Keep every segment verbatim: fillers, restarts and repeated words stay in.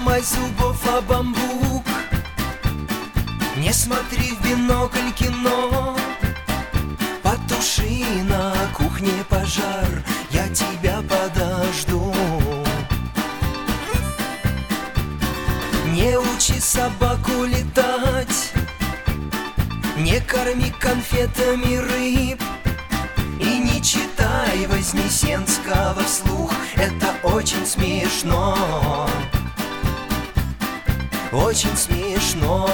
ломай зубов о бамбук, не смотри в бинокль кино. Потуши на кухне пожар, я тебя подожду. Не учи собаку летать, не корми конфетами рыб и не читай Вознесенского вслух, это очень смешно, очень смешно.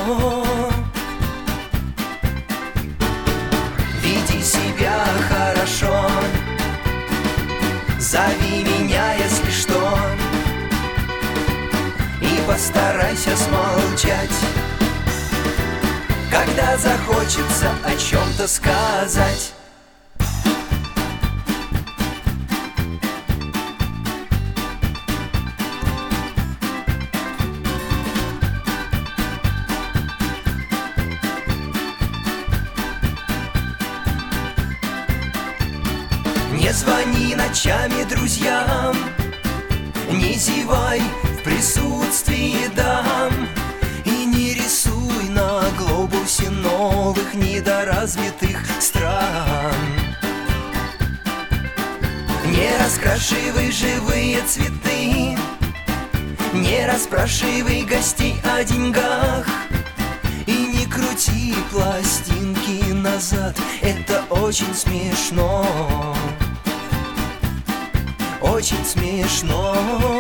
Веди себя хорошо, зови меня, если что, и постарайся смолчать, когда захочется о чем-то сказать. Не звони ночами друзьям, не зевай в присутствии дам, и не рисуй на глобусе новых недоразвитых стран. Не раскрашивай живые цветы, не расспрашивай гостей о деньгах, и не крути пластинки назад, это очень смешно, очень смешно.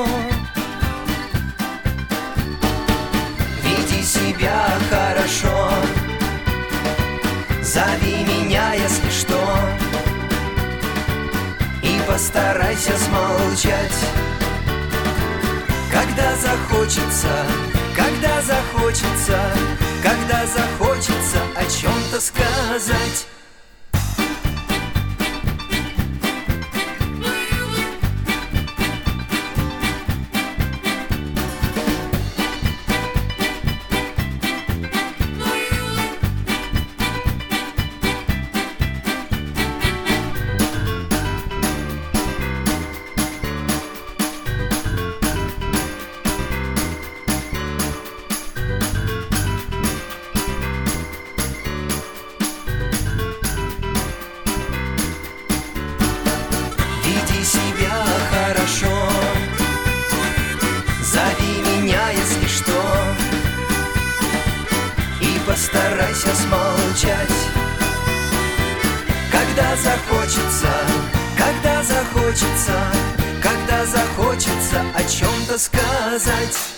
Веди себя хорошо, зови меня, если что, и постарайся смолчать, когда захочется, когда захочется, когда захочется о чем-то сказать. Веди себя хорошо, зови меня, если что, и постарайся смолчать, когда захочется, когда захочется, когда захочется о чем-то сказать.